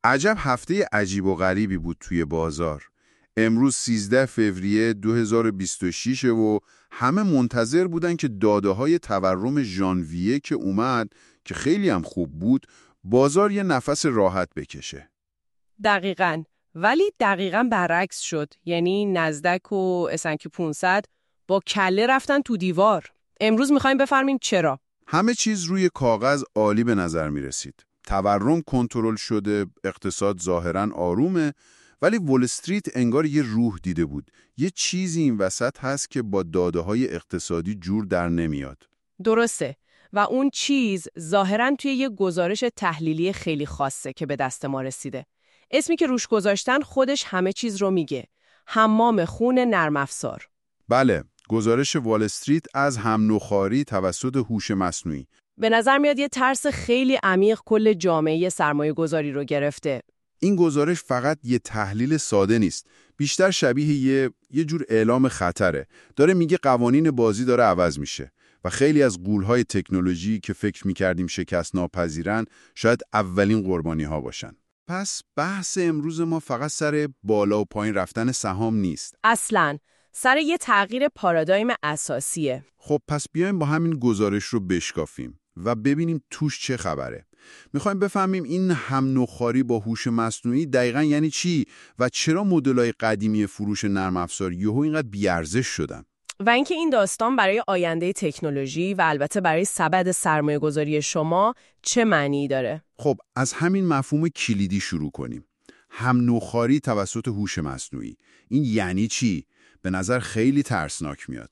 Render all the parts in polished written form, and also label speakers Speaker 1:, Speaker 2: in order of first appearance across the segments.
Speaker 1: عجب هفته عجیب و غریبی بود توی بازار. امروز 13 فوریه 2026 و همه منتظر بودن که داده‌های تورم ژانویه که اومد که خیلی هم خوب بود، بازار یه نفس راحت بکشه.
Speaker 2: دقیقاً. ولی دقیقاً برعکس شد. یعنی نزدک و S&P 500 با کله رفتن تو دیوار. امروز می‌خوایم بفهمیم چرا.
Speaker 1: همه چیز روی کاغذ عالی به نظر می رسید. تورم کنترل شده، اقتصاد ظاهراً آرومه، ولی وال استریت انگار یه روح دیده بود. یه چیزی این وسط هست که با داده‌های اقتصادی جور در نمیاد.
Speaker 2: درسته. و اون چیز ظاهراً توی یه گزارش تحلیلی خیلی خاصه که به دست ما رسیده. اسمی که روش گذاشتن خودش همه چیز رو میگه. حمام خون نرم افزار.
Speaker 1: بله، گزارش وال استریت از هم نوخاری توسط هوش مصنوعی.
Speaker 2: به نظر میاد یه ترس خیلی عمیق کل جامعه سرمایه گذاری رو گرفته.
Speaker 1: این گزارش فقط یه تحلیل ساده نیست، بیشتر شبیه یه جور اعلام خطره. داره میگه قوانین بازی داره عوض میشه و خیلی از غول‌های تکنولوژی که فکر میکردیم شکست ناپذیرن شاید اولین قربانی‌ها باشن. پس بحث امروز ما فقط سر بالا و پایین رفتن سهام نیست.
Speaker 2: اصلاً سر یه تغییر پارادایم اساسیه.
Speaker 1: خب پس بیایم با همین گزارش رو بشکافیم و ببینیم توش چه خبره. میخوایم بفهمیم این هم نوخاری با هوش مصنوعی دقیقاً یعنی چی و چرا مدل‌های قدیمی فروش نرم افزار یهو اینقدر بی‌ارزش شدن.
Speaker 2: و اینکه این داستان برای آینده تکنولوژی و البته برای سبد سرمایه‌گذاری شما چه معنی داره؟
Speaker 1: خب از همین مفهوم کلیدی شروع کنیم. هم نوخاری توسط هوش مصنوعی. این یعنی چی؟ به نظر خیلی ترسناک میاد.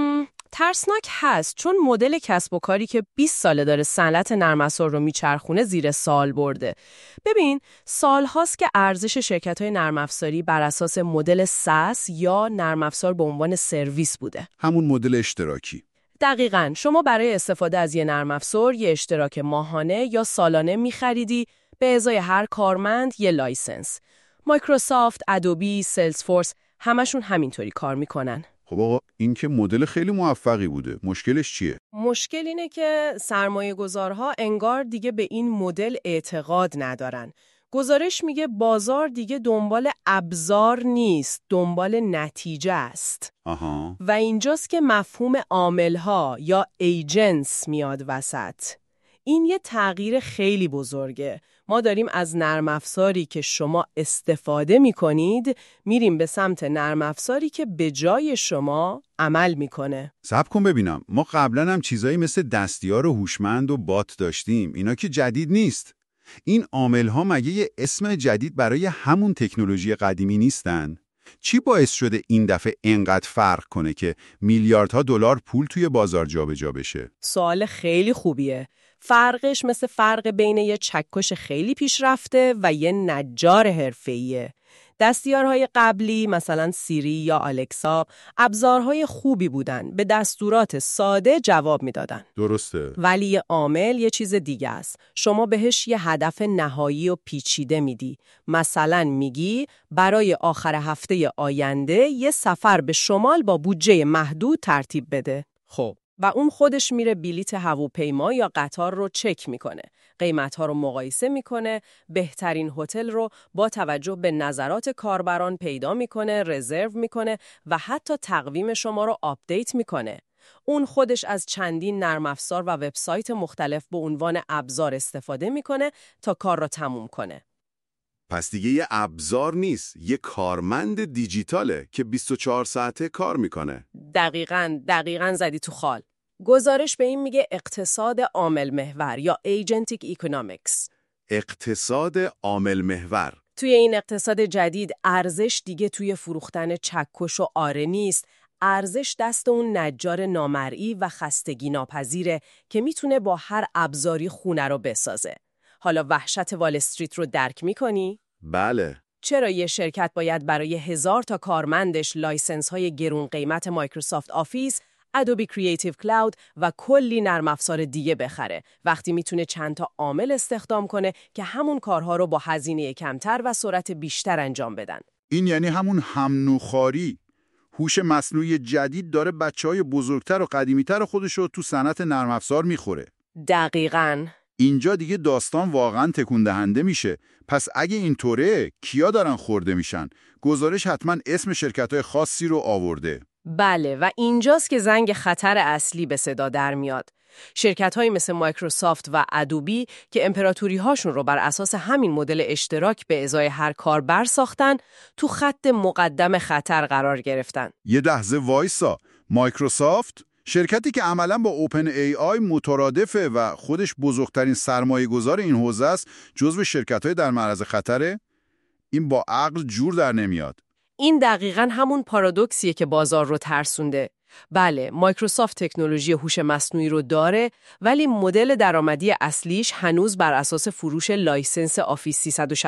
Speaker 2: ترسناک هست چون مدل کسب و کاری که 20 ساله داره صنعت نرم افزار رو میچرخونه زیر سوال برده. ببین، سالهاست که ارزش شرکت‌های نرم افزاری بر اساس مدل SaaS یا نرم افزار به عنوان سرویس بوده.
Speaker 1: همون مدل اشتراکی.
Speaker 2: دقیقاً. شما برای استفاده از یه نرم افزار یه اشتراک ماهانه یا سالانه می‌خریدی، به ازای هر کارمند یه لایسنس. مایکروسافت، ادوبی، سلزفورس همشون همینطوری کار میکنن.
Speaker 1: خب آقا این که مدل خیلی موفقی بوده. مشکلش چیه؟
Speaker 2: مشکل اینه که سرمایه‌گذارها انگار دیگه به این مدل اعتقاد ندارن. گزارش میگه بازار دیگه دنبال ابزار نیست، دنبال نتیجه است.
Speaker 1: آها.
Speaker 2: و اینجاست که مفهوم عامل‌ها یا ایجنتس میاد وسط. این یه تغییر خیلی بزرگه. ما داریم از نرم افزاری که شما استفاده می‌کنید میریم به سمت نرم افزاری که به جای شما عمل می‌کنه.
Speaker 1: صبر کن ببینم. ما قبلا هم چیزایی مثل دستیار هوشمند و بات داشتیم. اینا که جدید نیست. این عامل‌ها مگه یه اسم جدید برای همون تکنولوژی قدیمی نیستن؟ چی باعث شده این دفعه اینقدر فرق کنه که میلیاردها دلار پول توی بازار جابجا بشه؟
Speaker 2: سوال خیلی خوبیه. فرقش مثل فرق بین یه چکش خیلی پیشرفته و یه نجار حرفه‌ایه. دستیارهای قبلی مثلا سیری یا آلکسا ابزارهای خوبی بودن، به دستورات ساده جواب میدادن.
Speaker 1: درسته.
Speaker 2: ولی یه عامل یه چیز دیگه است. شما بهش یه هدف نهایی و پیچیده میدی. مثلا میگی برای آخر هفته آینده یه سفر به شمال با بودجه محدود ترتیب بده. خب و اون خودش میره بلیت هواپیما یا قطار رو چک میکنه، قیمت‌ها رو مقایسه میکنه، بهترین هتل رو با توجه به نظرات کاربران پیدا میکنه، رزرو میکنه و حتی تقویم شما رو آپدیت میکنه. اون خودش از چندین نرم افزار و وبسایت مختلف به عنوان ابزار استفاده میکنه تا کار رو تموم کنه.
Speaker 1: پس دیگه یه ابزار نیست، یه کارمند دیجیتاله که 24 ساعته کار میکنه.
Speaker 2: دقیقاً زدی تو خال. گزارش به این میگه اقتصاد عامل محور یا ایجنتیک اکونومیکس.
Speaker 1: اقتصاد عامل محور.
Speaker 2: توی این اقتصاد جدید ارزش دیگه توی فروختن چکش و آره نیست. ارزش دست اون نجار نامرئی و خستگی ناپذیره که میتونه با هر ابزاری خونه رو بسازه. حالا وحشت وال استریت رو درک میکنی؟
Speaker 1: بله.
Speaker 2: چرا یه شرکت باید برای 1000 تا کارمندش لایسنس های گرون قیمت مایکروسافت آفیس، ادوبی کریتیو کلاود و کلی نرم افزار دیگه بخره وقتی میتونه چند تا عامل استخدام کنه که همون کارها رو با هزینه کمتر و سرعت بیشتر انجام بدن؟
Speaker 1: این یعنی همون هم نوخاری. هوش مصنوعی جدید داره بچه‌های بزرگتر و قدیمیتر خودش رو تو صنعت نرم افزار میخوره.
Speaker 2: دقیقاً.
Speaker 1: اینجا دیگه داستان واقعا تکون دهنده میشه. پس اگه اینطوره کیا دارن خورده میشن؟ گزارش حتما اسم شرکت‌های خاصی رو آورده.
Speaker 2: بله، و اینجاست که زنگ خطر اصلی به صدا در میاد. شرکت‌هایی مثل مایکروسافت و ادوبی که امپراتوری هاشون رو بر اساس همین مدل اشتراک به ازای هر کاربر ساختن، تو خط مقدم خطر قرار گرفتن.
Speaker 1: یه لحظه وایسا، مایکروسافت، شرکتی که عملاً با اوپن ای آی مترادفه و خودش بزرگترین سرمایه‌گذار این حوزه است، جزو شرکت‌های در معرض خطره؟ این با عقل جور در نمیاد.
Speaker 2: این دقیقاً همون پارادوکسیه که بازار رو ترسونده. بله، مایکروسافت تکنولوژی هوش مصنوعی رو داره، ولی مدل درآمدی اصلیش هنوز بر اساس فروش لایسنس آفیس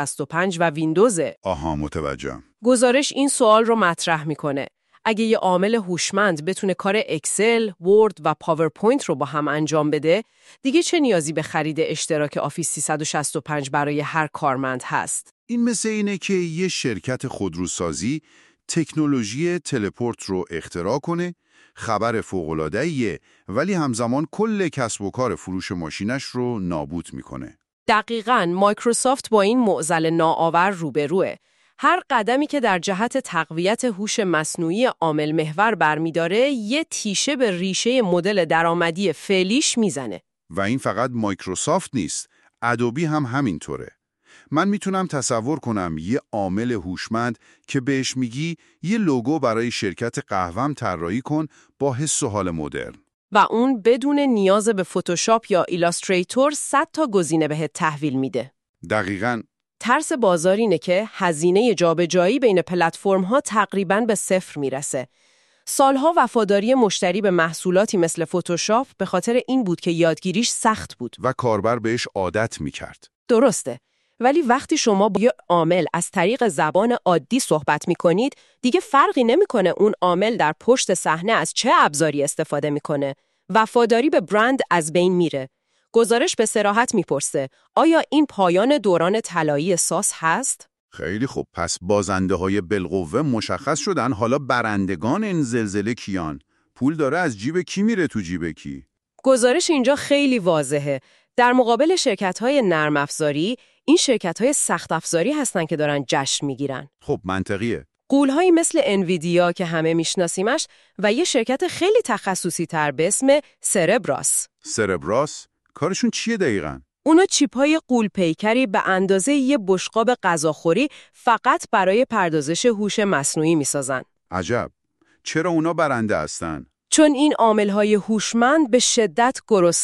Speaker 2: 365 و ویندوزه.
Speaker 1: آها، متوجهم.
Speaker 2: گزارش این سوال رو مطرح میکنه. اگه یه عامل هوشمند بتونه کار اکسل، ورد و پاورپوینت رو با هم انجام بده، دیگه چه نیازی به خرید اشتراک آفیس 365 برای هر کارمند هست؟
Speaker 1: این مثل اینه که یه شرکت خودروسازی تکنولوژی تلپورت رو اختراع کنه، خبر فوق‌العاده‌ایه، ولی همزمان کل کسب و کار فروش ماشینش رو نابود میکنه.
Speaker 2: دقیقاً مایکروسافت با این معضل ناآور روبروه. هر قدمی که در جهت تقویت هوش مصنوعی عامل محور برمیداره، یه تیشه به ریشه مدل درآمدی فعلیش میزنه.
Speaker 1: و این فقط مایکروسافت نیست، ادوبی هم همینطوره. من میتونم تصور کنم یه عامل هوشمند که بهش میگی یه لوگو برای شرکت قهوه‌ام طراحی کن با حس و حال مدرن.
Speaker 2: و اون بدون نیاز به فتوشاپ یا ایلاستریتور 100 تا گزینه بهت تحویل میده.
Speaker 1: دقیقاً.
Speaker 2: ترس بازار اینه که هزینه جابجایی بین پلتفرم‌ها تقریباً به صفر میرسه. سالها وفاداری مشتری به محصولاتی مثل فتوشاپ به خاطر این بود که یادگیریش سخت بود
Speaker 1: و کاربر بهش عادت میکرد.
Speaker 2: درسته. ولی وقتی شما با یه عامل از طریق زبان عادی صحبت میکنید، دیگه فرقی نمیکنه اون عامل در پشت صحنه از چه ابزاری استفاده میکنه. وفاداری به برند از بین میره. گزارش به صراحت میپرسه آیا این پایان دوران طلایی ساس هست؟
Speaker 1: خیلی خوب، پس بازنده‌های بالقوه مشخص شدن. حالا برندگان این زلزله کیان؟ پول داره از جیب کی میره تو جیب کی؟
Speaker 2: گزارش اینجا خیلی واضحه. در مقابل شرکت‌های نرم افزاری، این شرکت‌های سخت افزاری هستن که دارن جشن میگیرن.
Speaker 1: خب منطقیه.
Speaker 2: غول‌هایی مثل انویدیا که همه میشناسیمش و یه شرکت خیلی تخصصی تر به اسم سربراس.
Speaker 1: سربراس؟ کارشون چیه دقیقاً؟
Speaker 2: اونا چیپ‌های غول‌پیکری به اندازه یه بشقاب غذاخوری فقط برای پردازش هوش مصنوعی میسازن.
Speaker 1: عجب. چرا اونا برنده هستن؟
Speaker 2: چون این عامل‌های هوشمند به شدت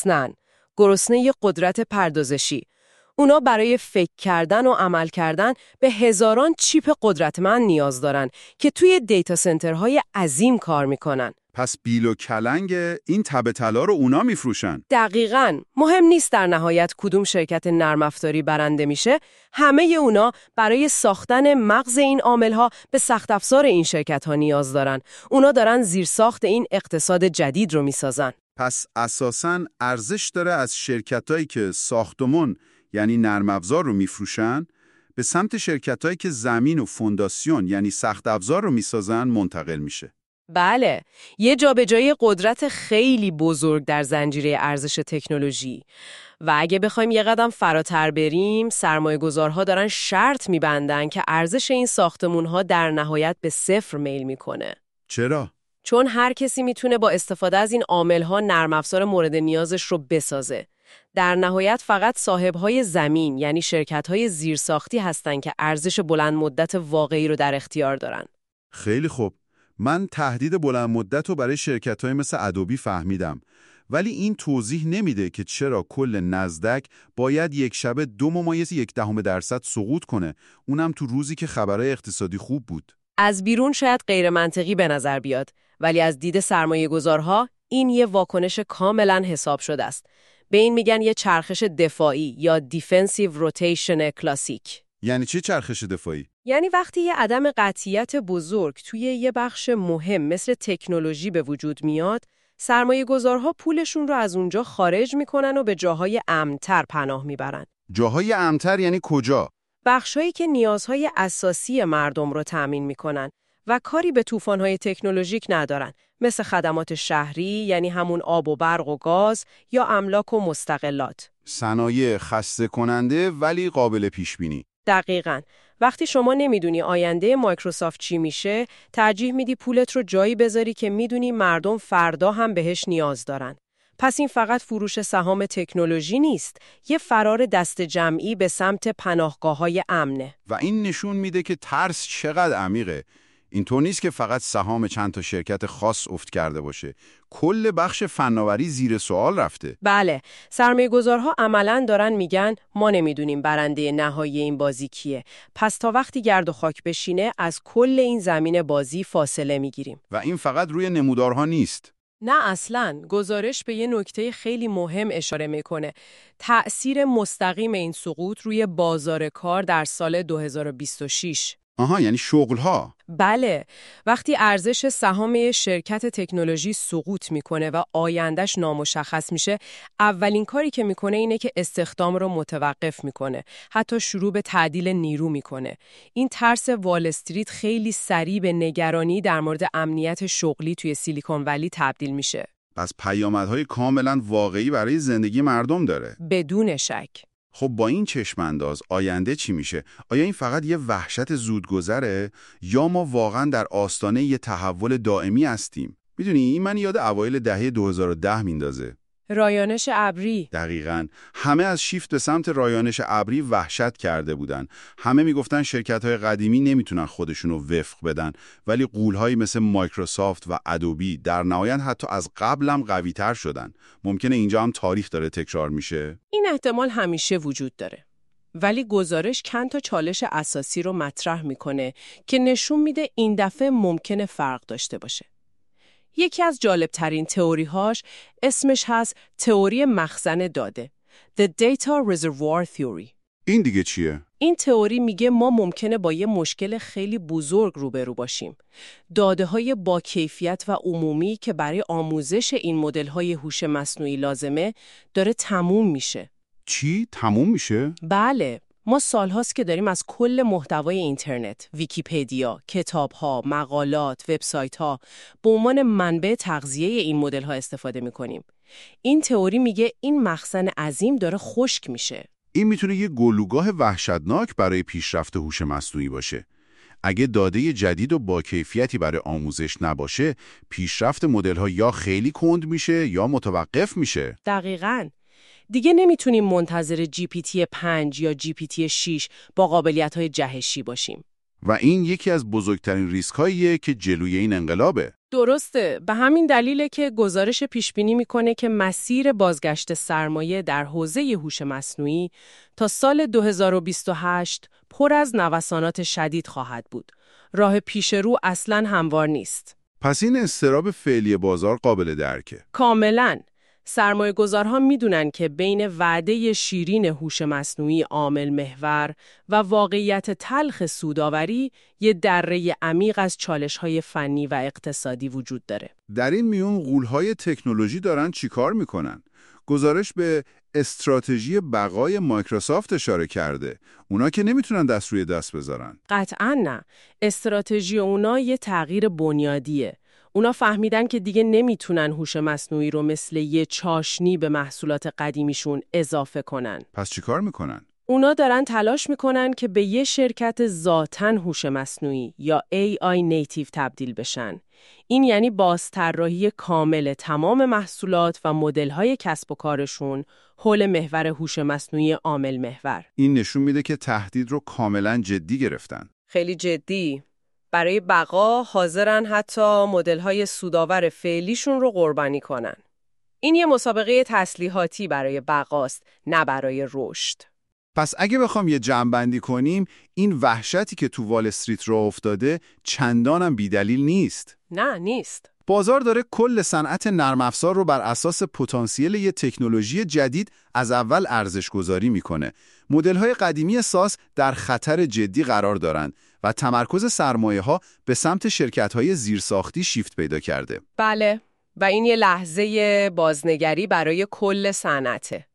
Speaker 2: گرسنه قدرت پردازشی. اونا برای فکر کردن و عمل کردن به هزاران چیپ قدرتمند نیاز دارن که توی دیتا سنترهای عظیم کار میکنن.
Speaker 1: پس بیل و کلنگ این تبه طلا رو اونا میفروشن.
Speaker 2: دقیقاً. مهم نیست در نهایت کدوم شرکت نرم افزاری برنده میشه، همه اونا برای ساختن مغز این عامل‌ها به سخت افزار این شرکت‌ها نیاز دارن. اونا دارن زیرساخت این اقتصاد جدید رو میسازن.
Speaker 1: پس اساساً ارزش داره از شرکتایی که ساختمون یعنی نرم افزار رو میفروشن به سمت شرکتایی که زمین و فونداسیون یعنی سخت افزار رو میسازن منتقل میشه.
Speaker 2: بله، یه جابجایی قدرت خیلی بزرگ در زنجیره ارزش تکنولوژی. و اگه بخوایم یه قدم فراتر بریم، سرمایه‌گذارها دارن شرط می‌بندن که ارزش این ساختمون‌ها در نهایت به صفر میل میکنه.
Speaker 1: چرا؟
Speaker 2: چون هر کسی میتونه با استفاده از این عامل‌ها نرم افزار مورد نیازش رو بسازه. در نهایت فقط صاحب‌های زمین یعنی شرکت‌های زیرساختی هستن که ارزش بلند مدت واقعی رو در اختیار دارن.
Speaker 1: خیلی خوب. من تهدید بلند مدت رو برای شرکت‌های مثل ادوبی فهمیدم. ولی این توضیح نمیده که چرا کل نزدک باید یک شبه 2.1% سقوط کنه، اونم تو روزی که خبرهای اقتصادی خوب بود.
Speaker 2: از بیرون شاید غیر منطقی به نظر بیاد، ولی از دید سرمایه‌گذارها این یه واکنش کاملا حساب شده است. به این میگن یه چرخش دفاعی یا دیفنسیو روتیشن کلاسیک.
Speaker 1: یعنی چه چرخش دفاعی؟
Speaker 2: یعنی وقتی یه عدم قطعیت بزرگ توی یه بخش مهم مثل تکنولوژی به وجود میاد، سرمایه‌گذارها پولشون رو از اونجا خارج میکنن و به جاهای امن‌تر پناه میبرن.
Speaker 1: جاهای امن‌تر یعنی کجا؟
Speaker 2: بخشایی که نیازهای اساسی مردم رو تأمین میکنن. و کاری به طوفان‌های تکنولوژیک ندارن، مثل خدمات شهری یعنی همون آب و برق و گاز یا املاک و مستقلات.
Speaker 1: صنایع خسته کننده ولی قابل پیش بینی.
Speaker 2: دقیقاً. وقتی شما نمیدونی آینده مایکروسافت چی میشه، ترجیح میدی پولت رو جایی بذاری که میدونی مردم فردا هم بهش نیاز دارن. پس این فقط فروش سهام تکنولوژی نیست، یه فرار دست جمعی به سمت پناهگاه‌های امنه.
Speaker 1: و این نشون میده که ترس چقدر عمیقه. اینطور نیست که فقط سهام چند تا شرکت خاص افت کرده باشه. کل بخش فناوری زیر سوال رفته.
Speaker 2: بله، سرمایه‌گذارها عملاً دارن میگن ما نمیدونیم برنده نهایی این بازی کیه. پس تا وقتی گرد و خاک بشینه از کل این زمین بازی فاصله میگیریم.
Speaker 1: و این فقط روی نمودارها نیست.
Speaker 2: نه اصلاً، گزارش به یه نکته خیلی مهم اشاره میکنه. تأثیر مستقیم این سقوط روی بازار کار در سال 2026.
Speaker 1: آها، یعنی شغل‌ها.
Speaker 2: بله، وقتی ارزش سهام شرکت تکنولوژی سقوط میکنه و آیندهش نامشخص میشه، اولین کاری که میکنه اینه که استخدام رو متوقف میکنه، حتی شروع به تعدیل نیرو میکنه. این ترس وال استریت خیلی سریع به نگرانی در مورد امنیت شغلی توی سیلیکون ولی تبدیل میشه.
Speaker 1: پس پیامدهای کاملا واقعی برای زندگی مردم داره.
Speaker 2: بدون شک.
Speaker 1: خب با این چشمانداز آینده چی میشه؟ آیا این فقط یه وحشت زودگذره یا ما واقعا در آستانه یه تحول دائمی هستیم؟ میدونی این من یاد اوایل دهه 2010 میندازه.
Speaker 2: رایانش ابری.
Speaker 1: دقیقاً. همه از شیفت به سمت رایانش ابری وحشت کرده بودن. همه میگفتن شرکت‌های قدیمی نمیتونن خودشونو وفق بدن، ولی غول‌هایی مثل مایکروسافت و ادوبی در نهایت حتی از قبلم قوی‌تر شدن. ممکنه اینجا هم تاریخ داره تکرار میشه؟
Speaker 2: این احتمال همیشه وجود داره. ولی گزارش چند تا چالش اساسی رو مطرح میکنه که نشون میده این دفعه ممکنه فرق داشته باشه. یکی از جالبترین تئوری‌هاش اسمش هست تئوری مخزن داده. The Data Reservoir Theory.
Speaker 1: این دیگه چیه؟
Speaker 2: این تئوری میگه ما ممکنه با یه مشکل خیلی بزرگ روبرو باشیم. داده‌های با کیفیت و عمومی که برای آموزش این مدل‌های هوش مصنوعی لازمه داره تموم میشه.
Speaker 1: چی؟ تموم میشه؟
Speaker 2: بله. ما سالهاست که داریم از کل محتوای اینترنت، ویکی‌پدیا، کتاب‌ها، مقالات، وبسایت‌ها به عنوان منبع تغذیه این مدل‌ها استفاده می‌کنیم. این تئوری میگه این مخزن عظیم داره خشک میشه.
Speaker 1: این میتونه یه گلوگاه وحشتناک برای پیشرفت هوش مصنوعی باشه. اگه داده جدید و با کیفیتی برای آموزش نباشه، پیشرفت مدل‌ها یا خیلی کند میشه یا متوقف میشه.
Speaker 2: دقیقاً. دیگه نمیتونیم منتظر GPT 5 یا GPT 6 با قابلیت‌های جهشی باشیم.
Speaker 1: و این یکی از بزرگترین ریسک‌هاییه که جلوی این انقلابه.
Speaker 2: درسته. به همین دلیله که گزارش پیشبینی میکنه که مسیر بازگشت سرمایه در حوزه هوش مصنوعی تا سال 2028 پر از نوسانات شدید خواهد بود. راه پیش رو اصلاً هموار نیست.
Speaker 1: پس این اضطراب فعلی بازار قابل درکه.
Speaker 2: کاملاً. سرمایه‌گذارها میدونن که بین وعده شیرین هوش مصنوعی عامل محور و واقعیت تلخ سودآوری یه دره عمیق از چالش‌های فنی و اقتصادی وجود داره.
Speaker 1: در این میون غول‌های تکنولوژی دارن چیکار میکنن؟ گزارش به استراتژی بقای مایکروسافت اشاره کرده. اونا که نمیتونن دست روی دست بذارن.
Speaker 2: قطعاً نه. استراتژی اونا یه تغییر بنیادیه. اونا فهمیدن که دیگه نمیتونن هوش مصنوعی رو مثل یه چاشنی به محصولات قدیمیشون اضافه کنن.
Speaker 1: پس چیکار میکنن؟
Speaker 2: اونا دارن تلاش میکنن که به یه شرکت ذاتاً هوش مصنوعی یا AI نیتیو تبدیل بشن. این یعنی بازطراحی کامل تمام محصولات و مدل‌های کسب و کارشون حول محور هوش مصنوعی عامل محور.
Speaker 1: این نشون میده که تهدید رو کاملاً جدی گرفتن.
Speaker 2: خیلی جدی. برای بقا حاضرن حتی مدل‌های سودآور فعلیشون رو قربانی کنن. این یه مسابقه تسلیحاتی برای بقاست، نه برای رشد.
Speaker 1: پس اگه بخوام یه جمع‌بندی کنیم، این وحشتی که تو وال استریت راه افتاده چندانم بی‌دلیل نیست.
Speaker 2: نه، نیست.
Speaker 1: بازار داره کل صنعت نرم افزار رو بر اساس پتانسیل یه تکنولوژی جدید از اول ارزش گذاری میکنه. مدل‌های قدیمی ساز در خطر جدی قرار دارن و تمرکز سرمایه‌ها به سمت شرکت‌های زیرساختی شیفت پیدا کرده.
Speaker 2: بله، و این یه لحظه بازنگری برای کل صنعته.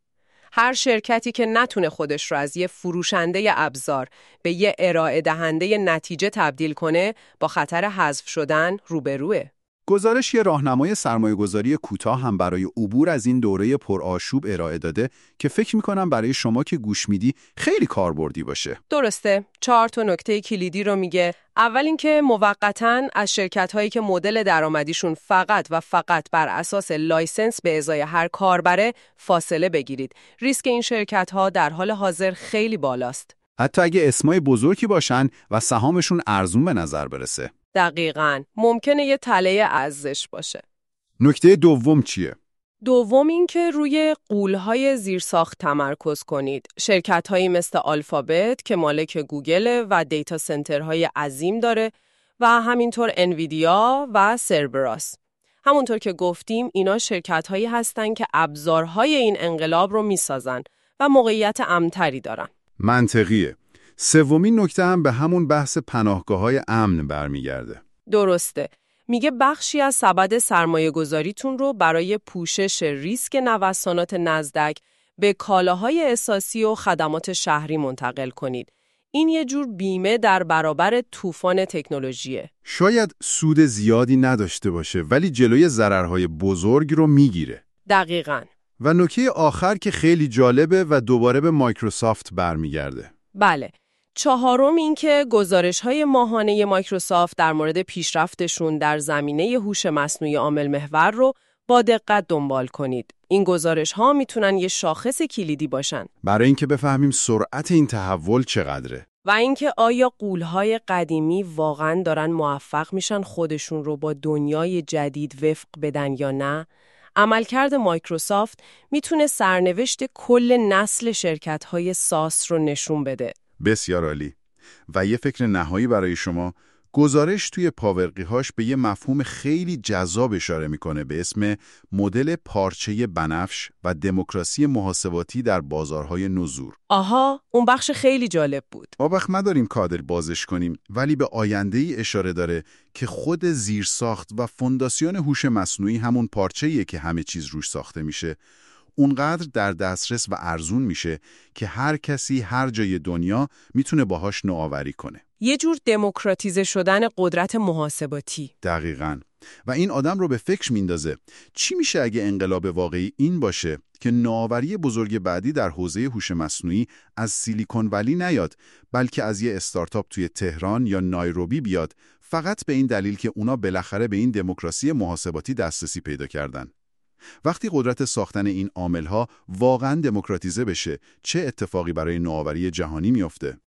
Speaker 2: هر شرکتی که نتونه خودش رو از یه فروشنده ابزار به یه ارائه دهنده نتیجه تبدیل کنه، با خطر حذف شدن روبروه.
Speaker 3: گزارش یه راهنمای سرمایه‌گذاری کوتاه هم برای عبور از این دوره پرآشوب ارائه داده که فکر می‌کنم برای شما که گوش میدی خیلی کاربردی باشه.
Speaker 2: درسته. 4 تا نکته کلیدی رو میگه. اول اینکه موقتاً از شرکت‌هایی که مدل درآمدیشون فقط و فقط بر اساس لایسنس به ازای هر کاربره فاصله بگیرید. ریسک این شرکت‌ها در حال حاضر خیلی بالاست.
Speaker 3: حتی اگه اسمای بزرگی باشن و سهامشون ارزون به نظر برسه.
Speaker 2: دقیقاً. ممکنه یه تله ارزش باشه.
Speaker 3: نکته دوم چیه؟
Speaker 2: دوم این که روی غول‌های زیرساخت تمرکز کنید. شرکت‌هایی مثل آلفابت که مالک گوگل و دیتا سنترهای عظیم داره و همینطور انویدیا و سربراس. همونطور که گفتیم اینا شرکت‌هایی هستن که ابزارهای این انقلاب رو میسازن و موقعیت امن‌تری دارن.
Speaker 1: منطقیه. سومین نکته هم به همون بحث پناهگاه‌های امن برمیگرده.
Speaker 2: درسته. میگه بخشی از سبد سرمایه‌گذاریتون رو برای پوشش ریسک نوسانات نزدک به کالاهای اساسی و خدمات شهری منتقل کنید. این یه جور بیمه در برابر طوفان تکنولوژیه.
Speaker 1: شاید سود زیادی نداشته باشه ولی جلوی ضررهای بزرگ رو میگیره.
Speaker 2: دقیقاً.
Speaker 1: و نکته آخر که خیلی جالبه و دوباره به مایکروسافت برمیگرده.
Speaker 2: بله. چهارم این که گزارش‌های ماهانه مایکروسافت در مورد پیشرفتشون در زمینه هوش مصنوعی عامل محور رو با دقت دنبال کنید. این گزارش‌ها میتونن یه شاخص کلیدی باشن
Speaker 1: برای اینکه بفهمیم سرعت این تحول چقدره.
Speaker 2: و اینکه آیا غول‌های قدیمی واقعاً دارن موفق میشن خودشون رو با دنیای جدید وفق بدن یا نه. عملکرد مایکروسافت میتونه سرنوشت کل نسل شرکت‌های ساس رو نشون بده.
Speaker 1: بسیار عالی. و یه فکر نهایی برای شما، گزارش توی پاورقی‌هاش به یه مفهوم خیلی جذاب اشاره میکنه به اسم مدل پارچه بنفش و دموکراسی محاسباتی در بازارهای نزور.
Speaker 2: آها، اون بخش خیلی جالب بود.
Speaker 1: ما وقت نداریم کادر بازش کنیم ولی به آینده‌ای اشاره داره که خود زیرساخت و فونداسیون هوش مصنوعی همون پارچه‌ایه که همه چیز روش ساخته میشه. اونقدر در دسترس و ارزون میشه که هر کسی هر جای دنیا میتونه باهاش نوآوری کنه.
Speaker 2: یه جور دموکراتیزه شدن قدرت محاسباتی.
Speaker 1: دقیقاً. و این آدم رو به فکر میندازه چی میشه اگه انقلاب واقعی این باشه که نوآوری بزرگ بعدی در حوزه هوش مصنوعی از سیلیکون ولی نیاد بلکه از یه استارتاپ توی تهران یا نایروبی بیاد، فقط به این دلیل که اونا بالاخره به این دموکراسی محاسباتی دسترسی پیدا کردن. وقتی قدرت ساختن این عامل‌ها واقعاً دموکراتیزه بشه، چه اتفاقی برای نوآوری جهانی میفته؟